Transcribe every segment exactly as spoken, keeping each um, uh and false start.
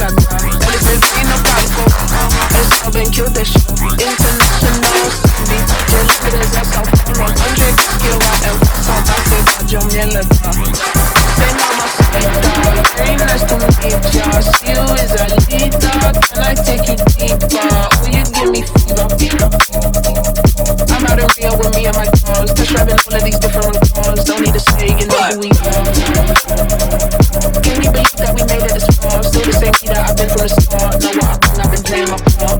shaka. Elephant in a palco. It's all been killed this shit. International Cindy. Just look at this ass off. one hundred kilowatt and South Africa, John Mieleka. Say no, my sweetheart. Very nice to meet ya. See you as a leader. Can I take you deeper? Will you give me fever, fever? I'm out in Rio with me and my girls. Test driving all of these different cars. Don't need to say, you know who we are. Can you believe that we made it this far? Still the same me that I've been from the start. Know what I've been, I've been playing my part.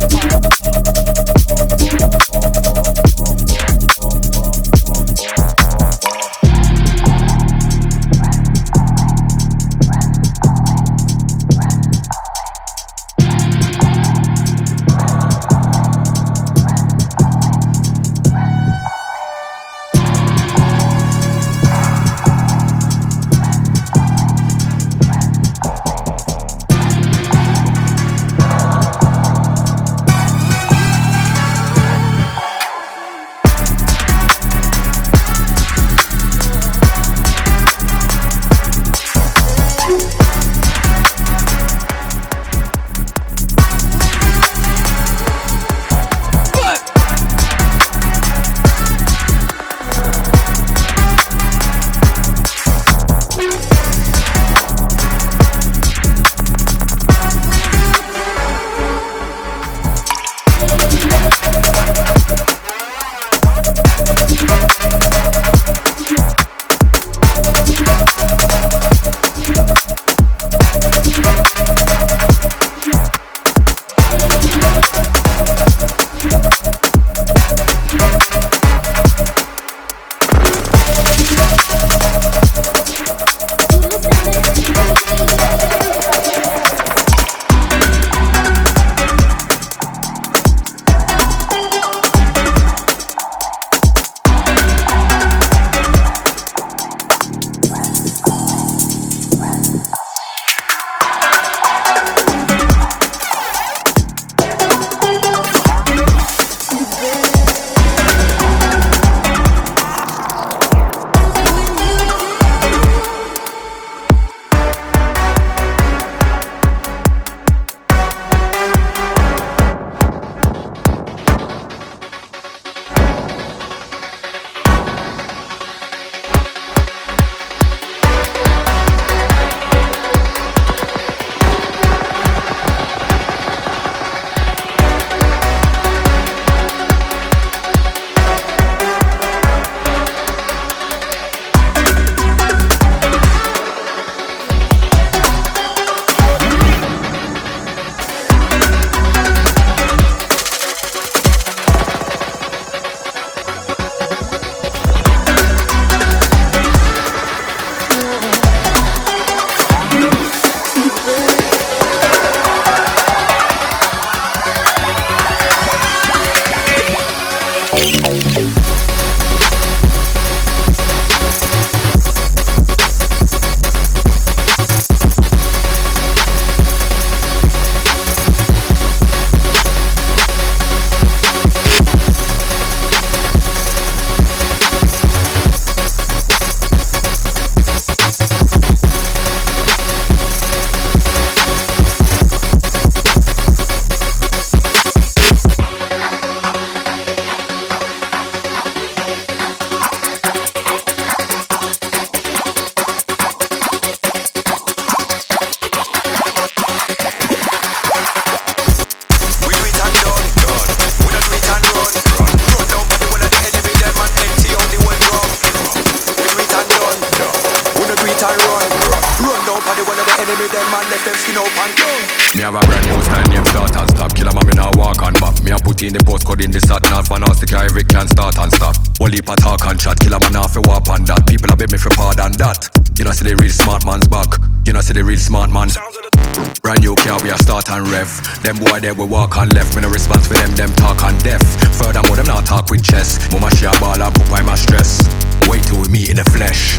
have a brand new style name start and stop. Killer man, me now walk and map. Me a put in the postcode in the sat nav and ask the car if it can start and stop. Only pa talk and chat. Killer man, half a warp and that. People a beg me for pardon that. You know see the real smart man's back. You know see the real smart man. Brand new car, we a start and rev. Them boy there we walk and left. Me no response for them, them talk and deaf. Furthermore, them not talk with chest. Mama share ball and put my stress. Wait till we meet in the flesh.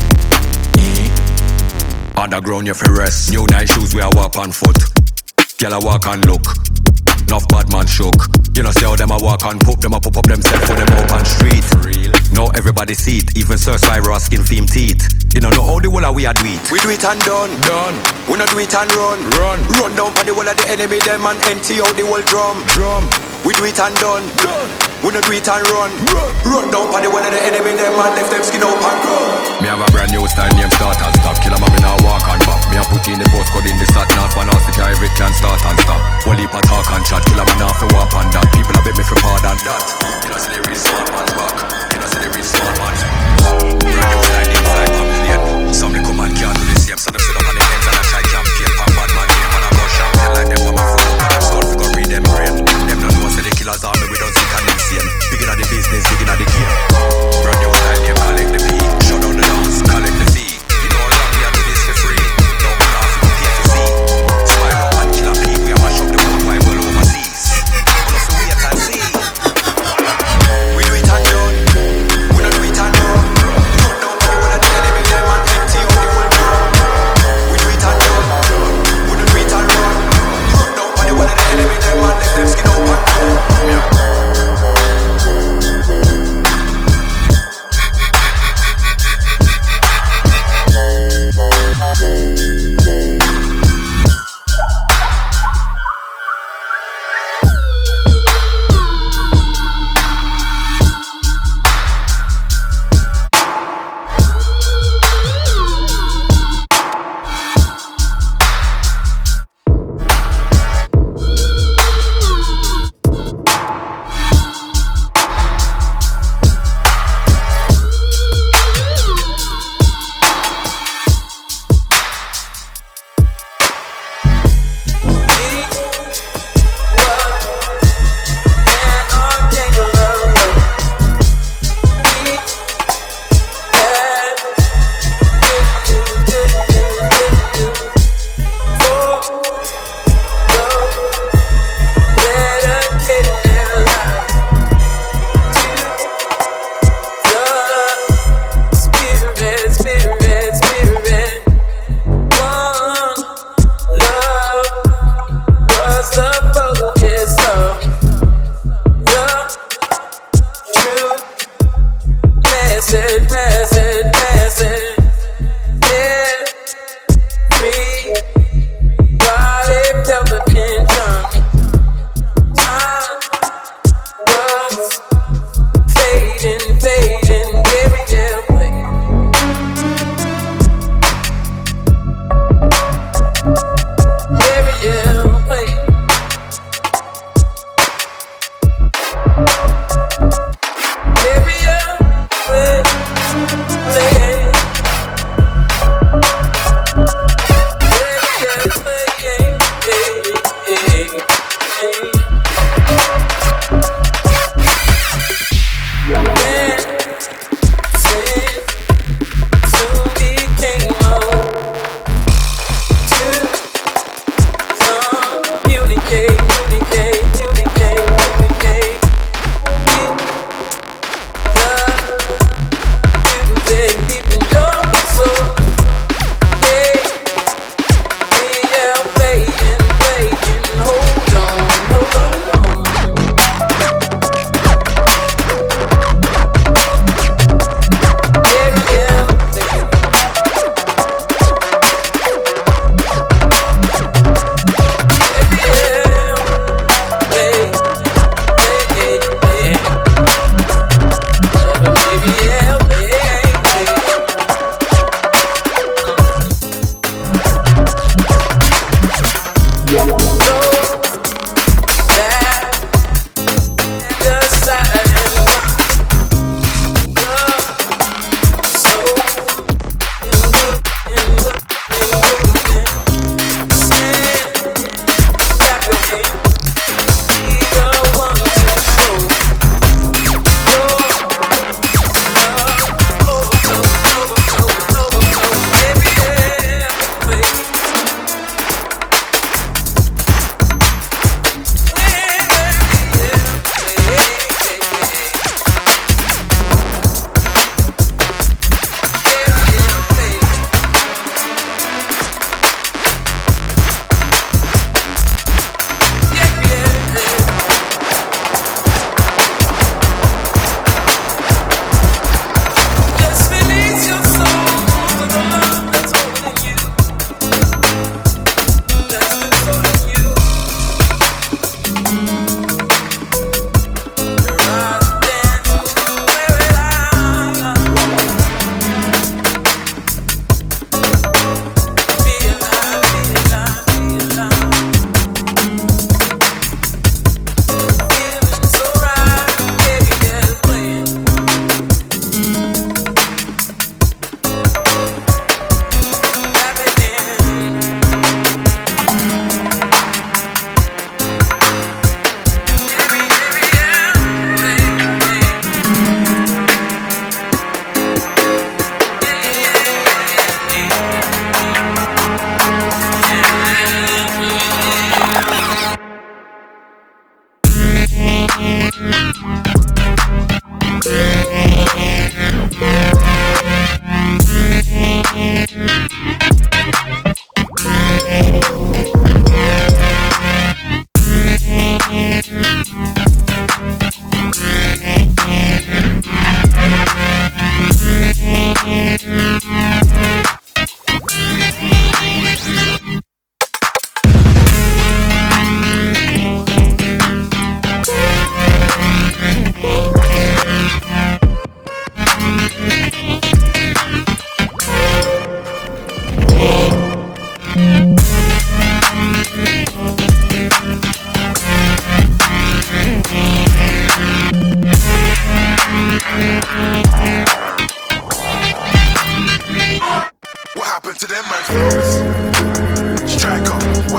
E Underground you fi rest. New nice shoes we a walk on foot. Girl a walk and look. Enough bad man shook. You know see how them a walk and poop them up, up up themself for them open street. Real. Now everybody see it, even Sir Cyrus skin theme teeth. You know know how the whole of we a do it. We do it and done, done. We not do it and run, run. Run down for the whole of the enemy, them and empty out the whole drum, drum. We do it and done, done. We not do it and run, run. Run down for the whole of the enemy, them and left them skin out and run. Me have a brand new style name start and stop. Kill a man me now walk and back. Me a put in the postcode in the sat nav and ask the guy if it can start and stop. Whole heap of talk and chat. Kill a man off a walk and that. People a beg me for pardon that. You know see the real smart man back. You know see the real smart man. Brand new style inside pamphlet. Some the come and can't do the same. So them sit up on the ends and I try campaign. Pam bad man name and I go shop. Tell like them on my phone. Them start to go read them brain. Them don't know say the killers are me. We don't sick and insane. Bigger at the business, bigger at the game. Brand new style name collect the fee. Shut down the dance, collect the fee. You know how long we are do this for free. Don't be off, you pay to see. Smile up and kill a pee. We are mash up the world while well overseas. All of the wait and see. We do it and do.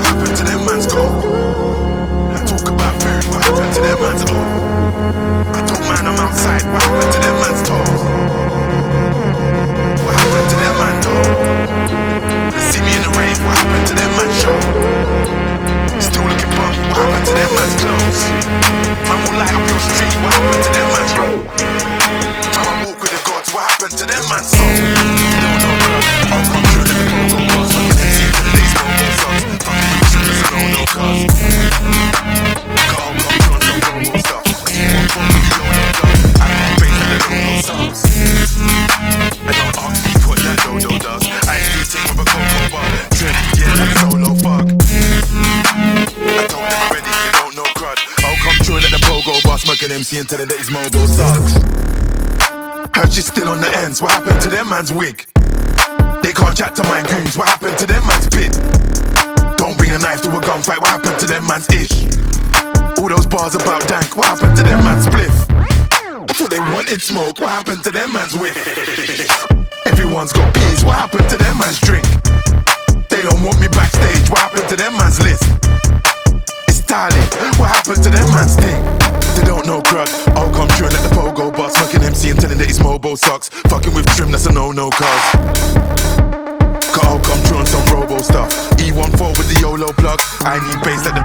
happened to them man's gold? I talk about food, what happened to them man's old? I don't mind I'm outside, what happened to them man's toes? What happened to them man told? They see me in the rave, what happened to them man's show? Still looking bump, what happened to them man's clothes? Man will light up your street, what happened to them man's road? I'ma walk with the gods, what happened to them man's soul? Don't know, bro, I'll come through the go-go bars, fucking M C for the days, go-go songs. Fucking with the shooters, I don't know cars. Carl, come through on some go-go stuff. One phone with the yo-yo dog, I can't pay for the go-go songs. I don't ask me what that dodo does. I ain't do ting with a cocoa bar. Trip, yeah, that's solo fuck. I told them already, you don't know crud. I'll come through and let the pogo bar smoking M C and tell them that his mogo sucks. Heard you still on the ends, what happened to them man's wig? They can't chat to my goons, what happened to them man's bid? Don't bring a knife to a gunfight, what happened to them man's ish? All those bars about dank, what happened to them man's spliff? I thought they wanted smoke, what happened to them man's whip? Everyone's got peas, what happened to them man's drink? They don't want me backstage, what happened to them man's list? It's Tally, what happened to them man's thing? They don't know crud, I'll come through and let the pogo bar smoking M C and telling that his mobo sucks. Fucking with trim, that's a no-no cuz. Cause I'll come through on some robo stuff. E fourteen with the YOLO plug, I need bass like the...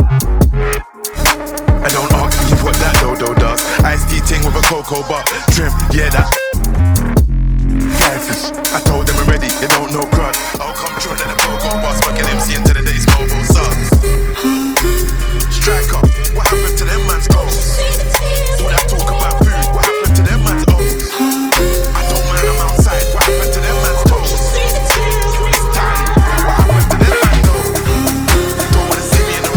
I don't ask me what that dodo does. Ice tea ting with a cocoa bar. Trim, yeah that. Gangsters, I told them already, they don't know crud. I'll come through and let the pogo bar smoking M C and telling that his mobile sucks. Strike up, what happened to them man's goals? All that talk about food, what happened to them man's O's? I don't mind I'm outside, what happened to them man's toes? It's time, what happened to them man's toes? Don't wanna see me in the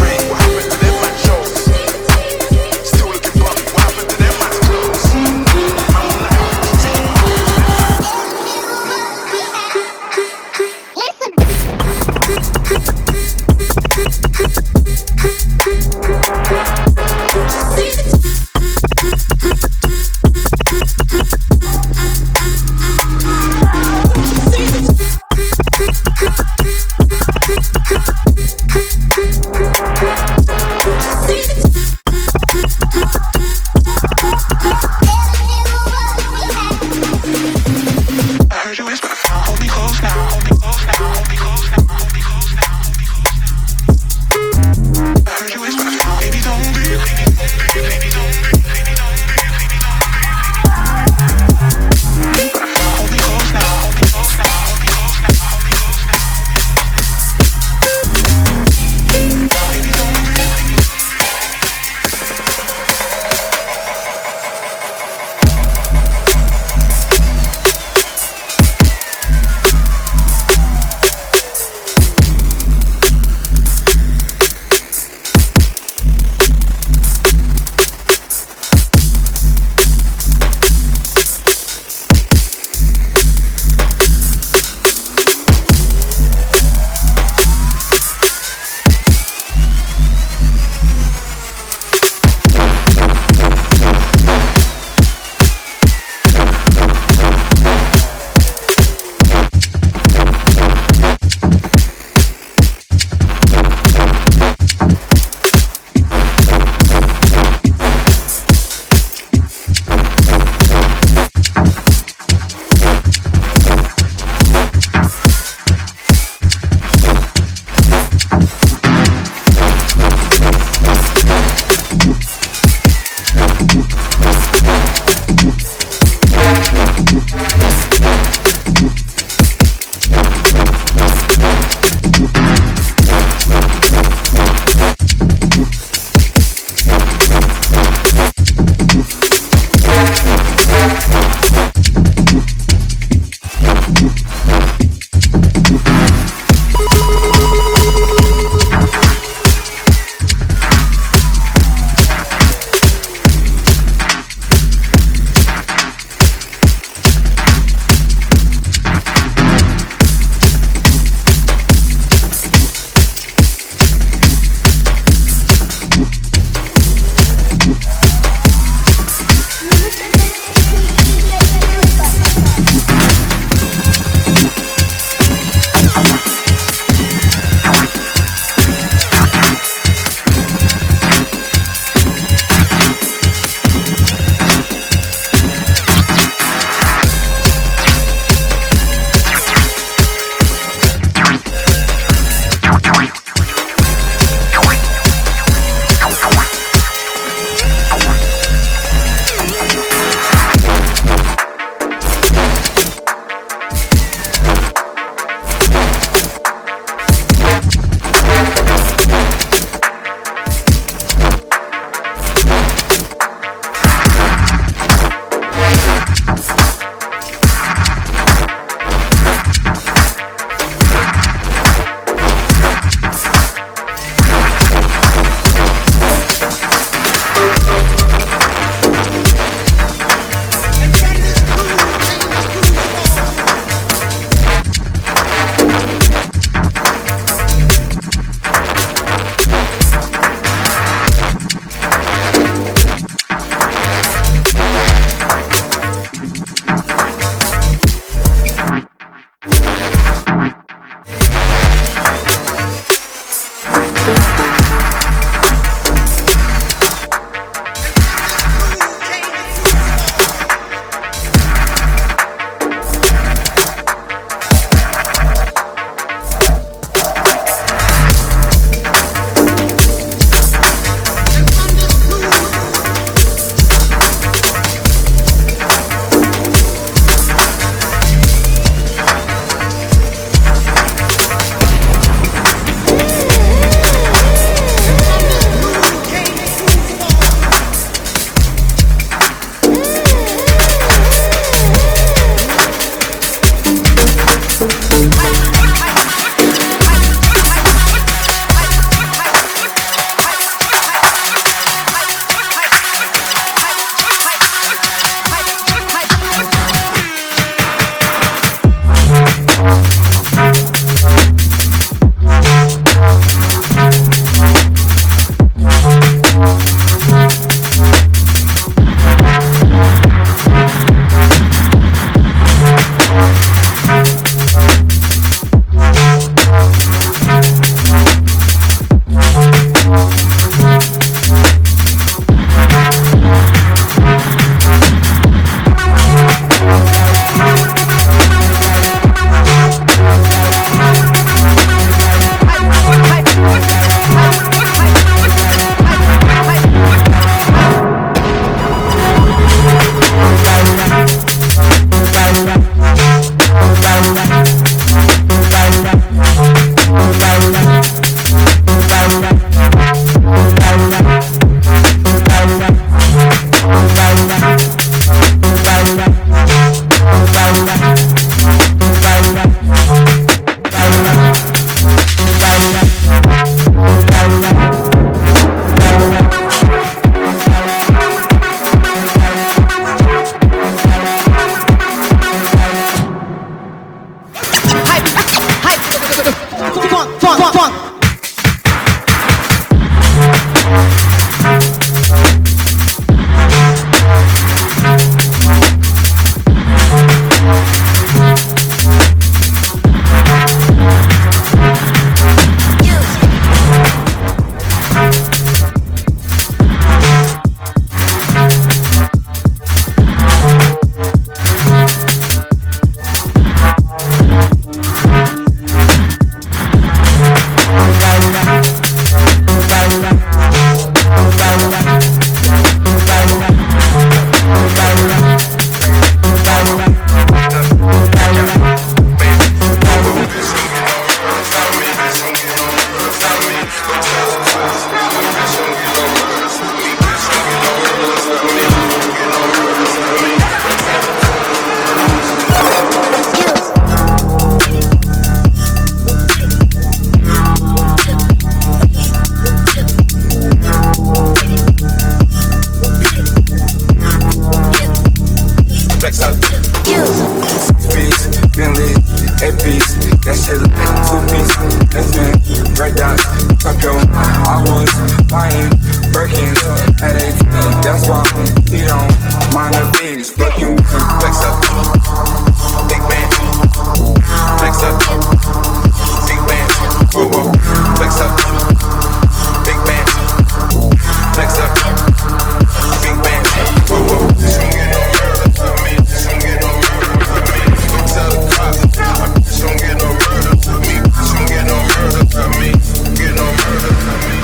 Up your mind, I was buying Birkins at eighteen. That's why he don't mind the bigs. Fuck you, flex up, big man, flex up, big man, woo woo, flex up, big man, flex up, big man, woo woo. Don't get no murder for me, don't get no murder for me. Don't tell the cops, don't get no murder for me, don't get no murder for me, get no murder for me.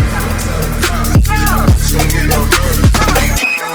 Don't get no murder for me.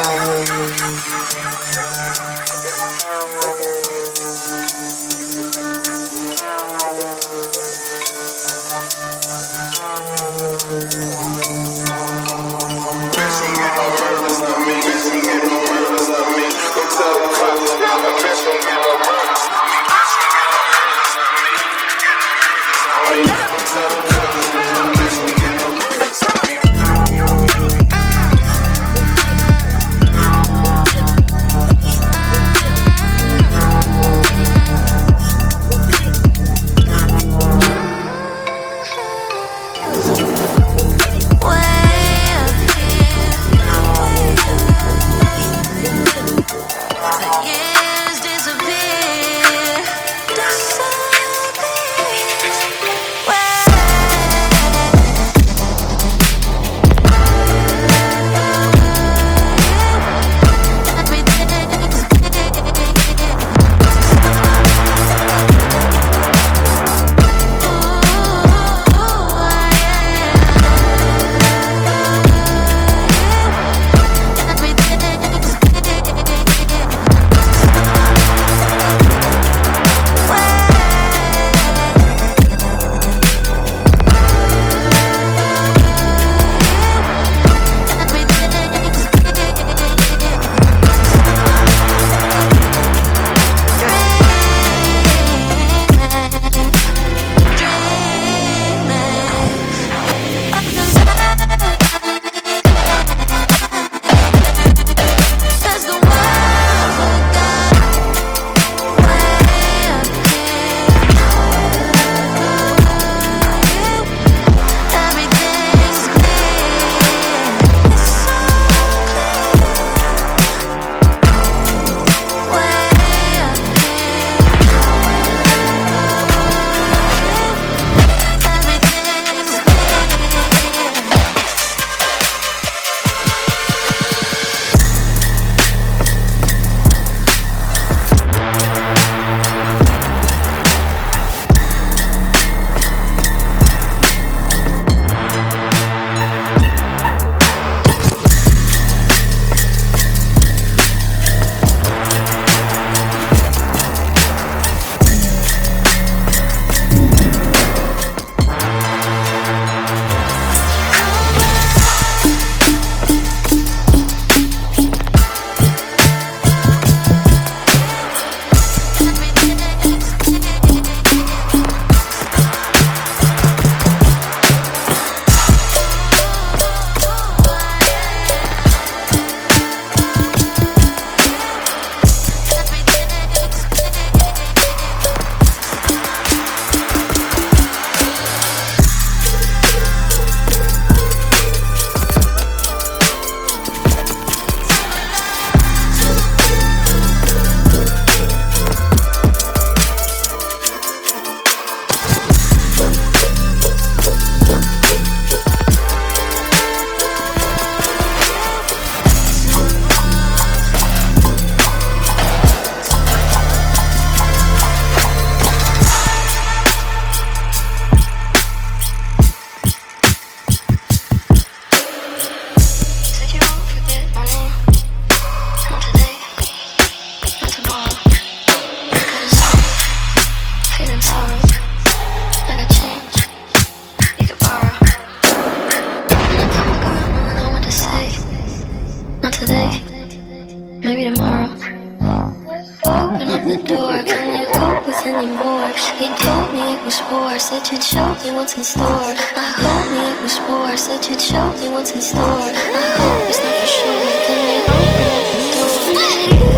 anymore. He told me it was war, said you'd show me what's in store. I hope me it was war, said you'd show me what's in store. I hope it's not for sure, then you open the door.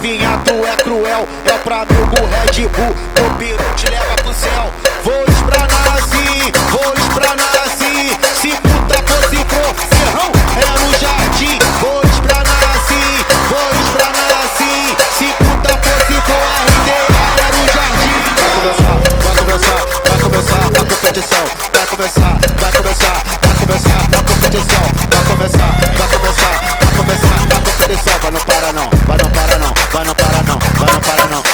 novinha, tu é cruel. É pra amigo Red Bull, o piro te leva pro céu. Vou espranar assim, vou espranar assim. Se puta fosse pro ferrão, é no jardim. Vou espranar assim, vou espranar assim. Se puta fosse pro R D, é no jardim. Vai começar, vai começar, vai começar a competição. Vai começar, vai começar, vai começar a competição. Vai começar, vai começar, vai começar a competição. Vai não para não, vai não para não, vai não para não, vai não para não.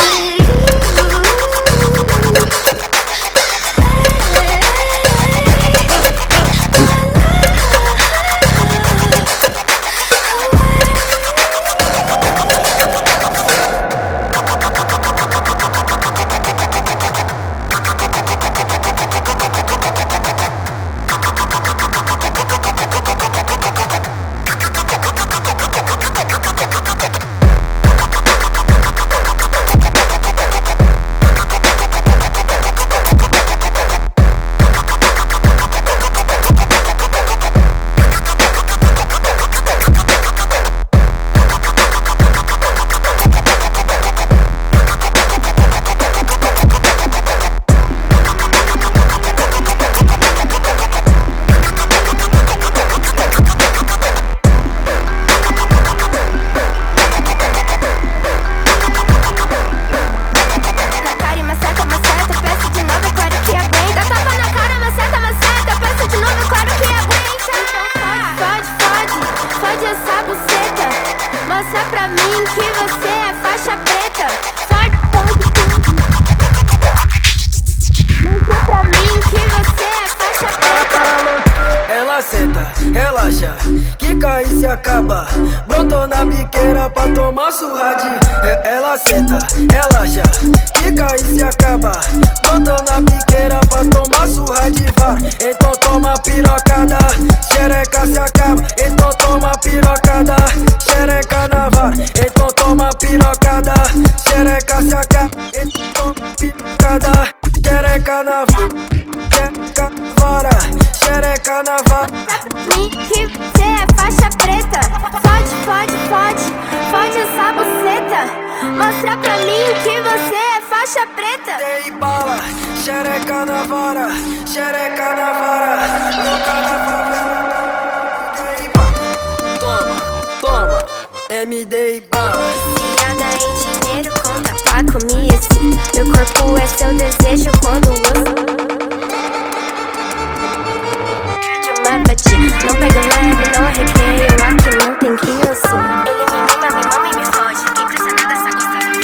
Mostra pra mim que você é faixa preta. Fode, fode, mostra pra mim que você é faixa preta. Ela senta, relaxa, quica e se acaba. Brotou na biqueira pra tomar surra de. Ela senta, relaxa, quica e se acaba. Brotou na biqueira pra tomar surra de vara. Então toma pirocada, xereca se acaba. Então toma pirocada, xereca na vara. Então toma pirocada, xereca se acaba. Então toma pirocada, xereca na vara. Xereca na vara, xereca na vara. Mim que você é faixa preta. Fode, fode, fode, fode essa buceta. Mostra pra mim que você é faixa preta. Dei bala, xereca na vara, xereca na vara. Louca na vara. Dei bala, toma, toma, M D bala. Viciada em dinheiro, conta pra comigo. Meu corpo é seu desejo quando uso. Não pego leve, não arrepeio, aqui não tem quem eu sou. Ele me mima, me mama e me fode. Quem precisa dessa gostosa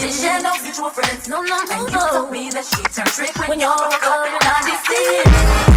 She had no mutual friends. No, no, no, and you told me that she turned trick when y'all broke up in ninety-six.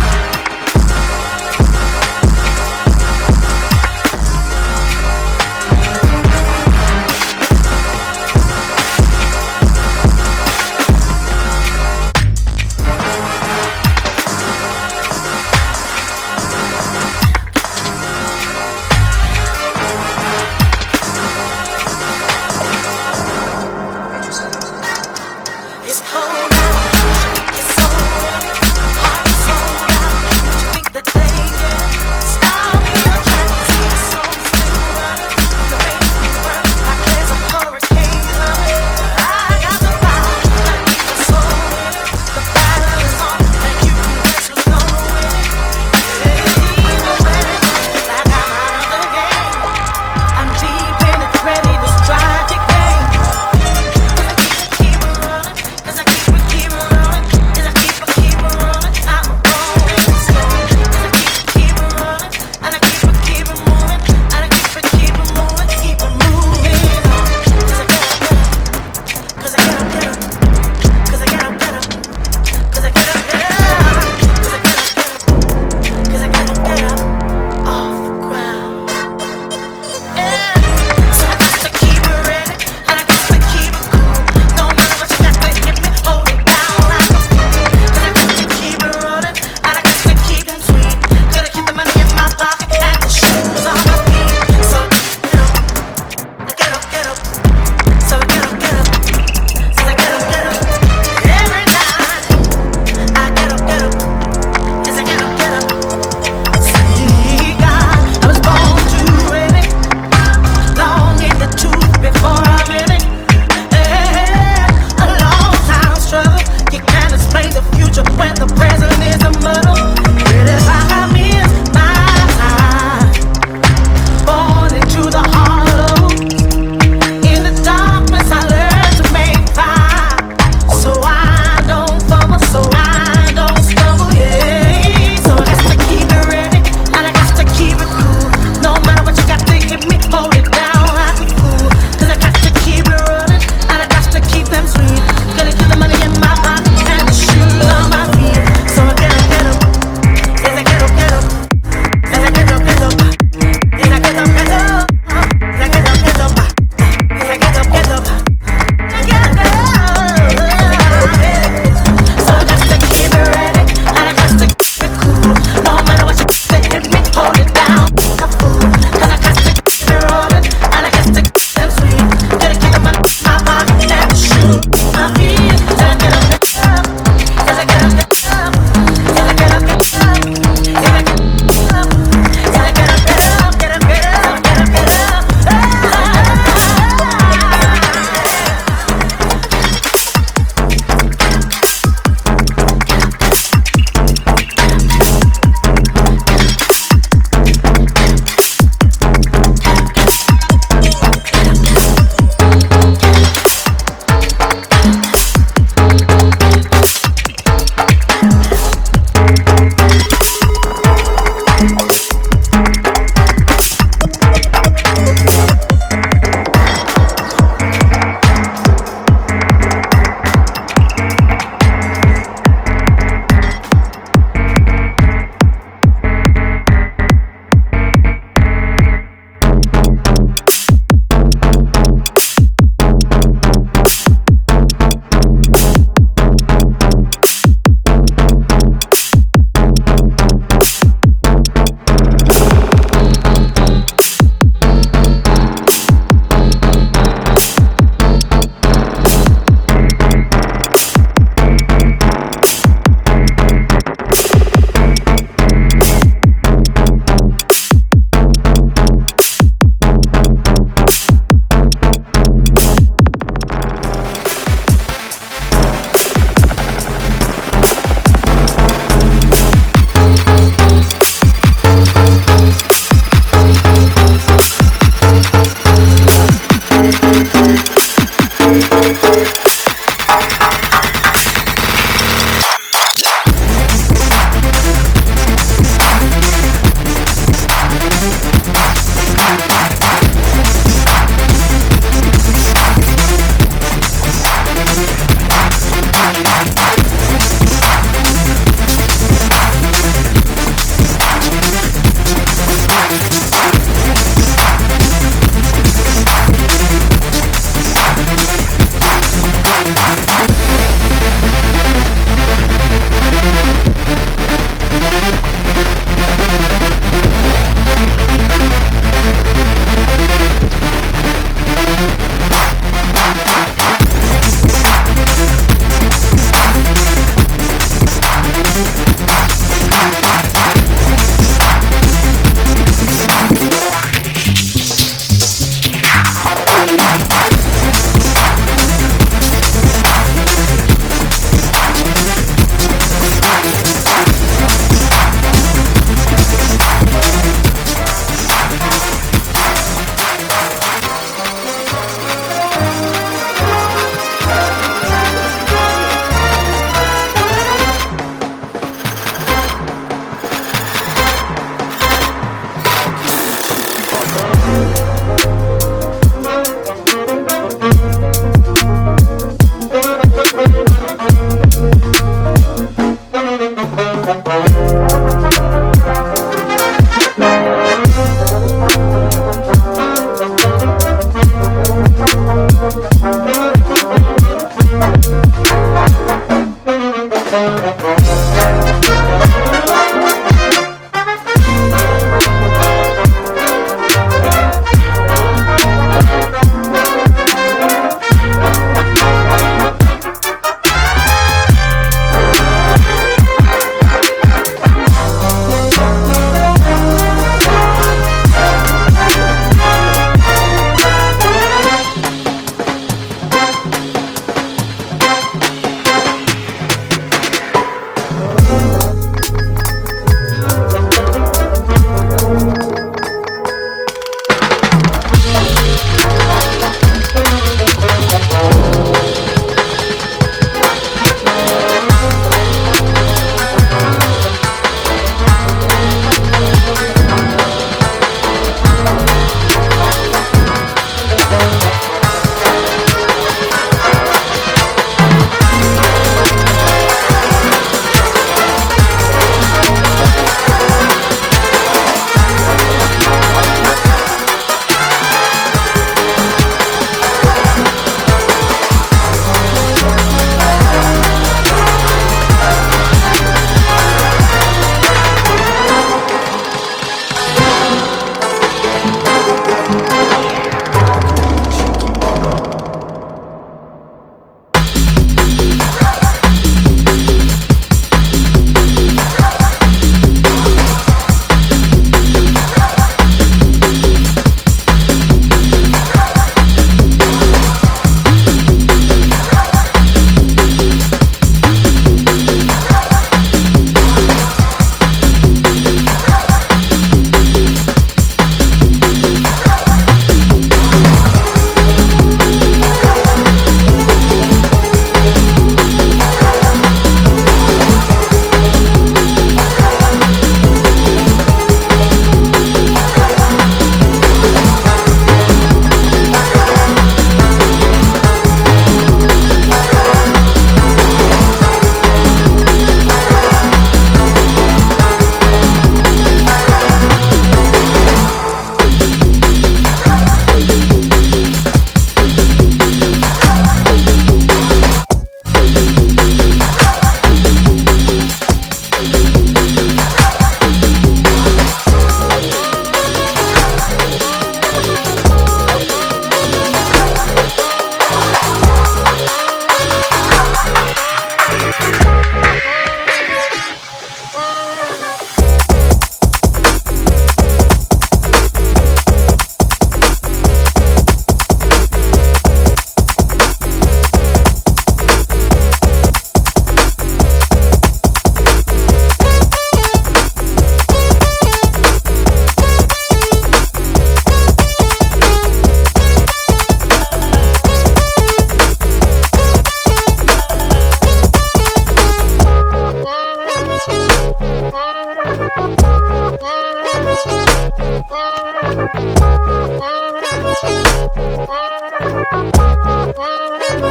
It's cold out, it's so hard, so out.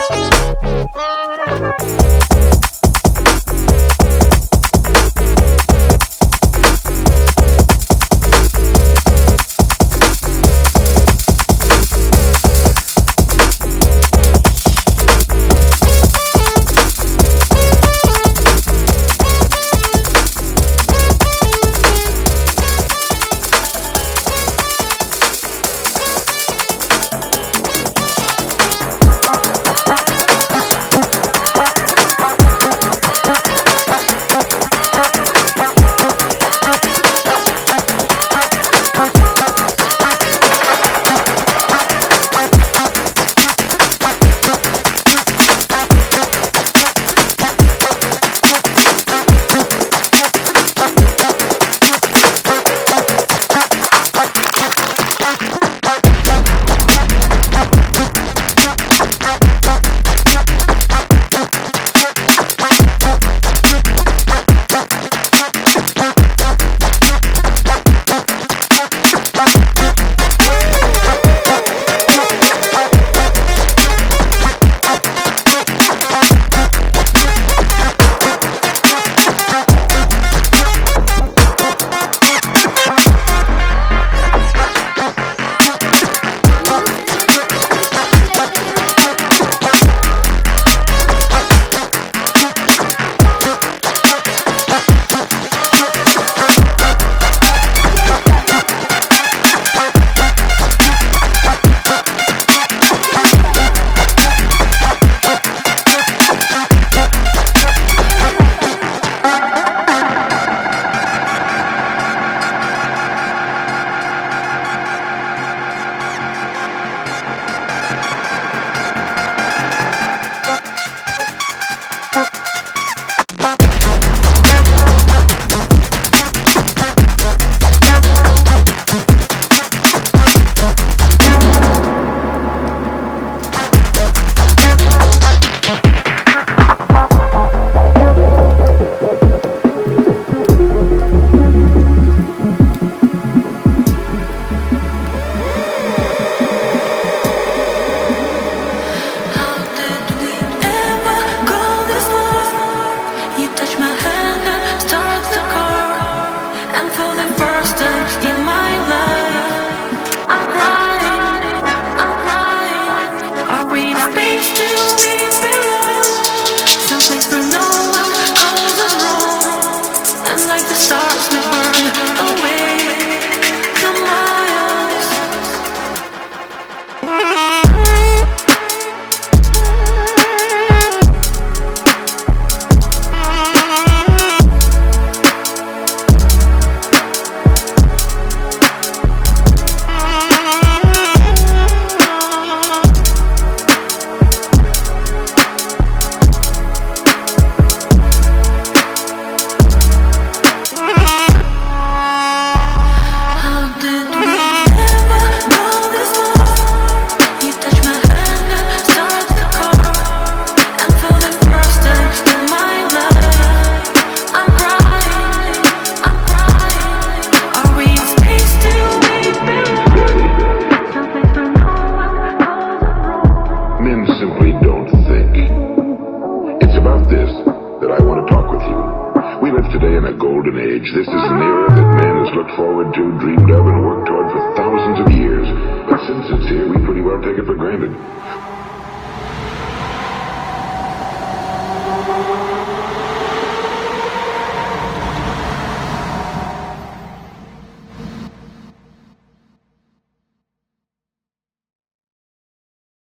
This is an era that man has looked forward to, dreamed of, and worked toward for thousands of years. But since it's here, we pretty well take it for granted.